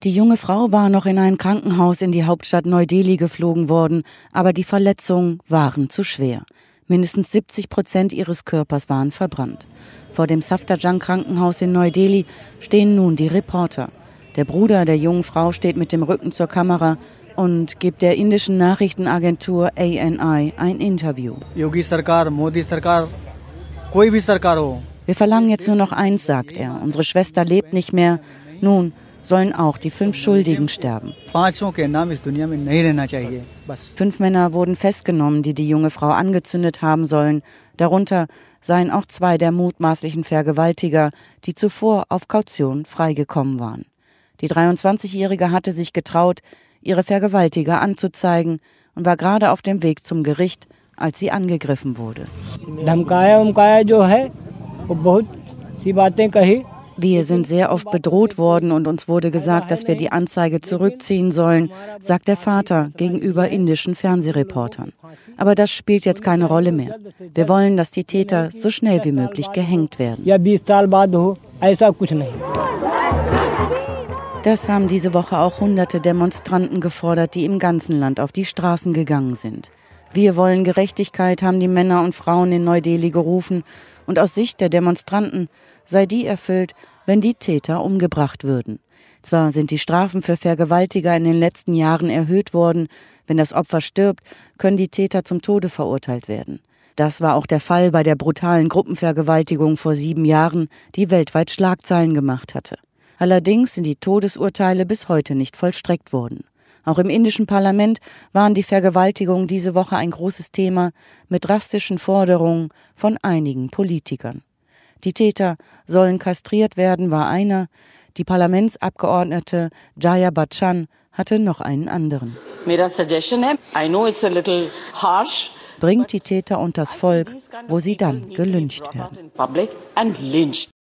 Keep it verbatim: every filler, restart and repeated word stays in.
Die junge Frau war noch in ein Krankenhaus in die Hauptstadt Neu-Delhi geflogen worden, aber die Verletzungen waren zu schwer. Mindestens siebzig Prozent ihres Körpers waren verbrannt. Vor dem Safdarjung-Krankenhaus in Neu-Delhi stehen nun die Reporter. Der Bruder der jungen Frau steht mit dem Rücken zur Kamera und gibt der indischen Nachrichtenagentur A N I ein Interview. Yogi Sarkar, Modi Sarkar, koi bhi Sarkar ho. Wir verlangen jetzt nur noch eins, sagt er. Unsere Schwester lebt nicht mehr. Nun sollen auch die fünf Schuldigen sterben. Fünf Männer wurden festgenommen, die die junge Frau angezündet haben sollen. Darunter seien auch zwei der mutmaßlichen Vergewaltiger, die zuvor auf Kaution freigekommen waren. Die dreiundzwanzigjährige hatte sich getraut, ihre Vergewaltiger anzuzeigen und war gerade auf dem Weg zum Gericht, als sie angegriffen wurde. Wir sind sehr oft bedroht worden und uns wurde gesagt, dass wir die Anzeige zurückziehen sollen, sagt der Vater gegenüber indischen Fernsehreportern. Aber das spielt jetzt keine Rolle mehr. Wir wollen, dass die Täter so schnell wie möglich gehängt werden. Das haben diese Woche auch hunderte Demonstranten gefordert, die im ganzen Land auf die Straßen gegangen sind. Wir wollen Gerechtigkeit, haben die Männer und Frauen in Neu-Delhi gerufen. Und aus Sicht der Demonstranten sei die erfüllt, wenn die Täter umgebracht würden. Zwar sind die Strafen für Vergewaltiger in den letzten Jahren erhöht worden. Wenn das Opfer stirbt, können die Täter zum Tode verurteilt werden. Das war auch der Fall bei der brutalen Gruppenvergewaltigung vor sieben Jahren, die weltweit Schlagzeilen gemacht hatte. Allerdings sind die Todesurteile bis heute nicht vollstreckt worden. Auch im indischen Parlament waren die Vergewaltigungen diese Woche ein großes Thema mit drastischen Forderungen von einigen Politikern. Die Täter sollen kastriert werden, war einer. Die Parlamentsabgeordnete Jaya Bachchan hatte noch einen anderen. Bringt die Täter unters Volk, wo sie dann gelyncht werden.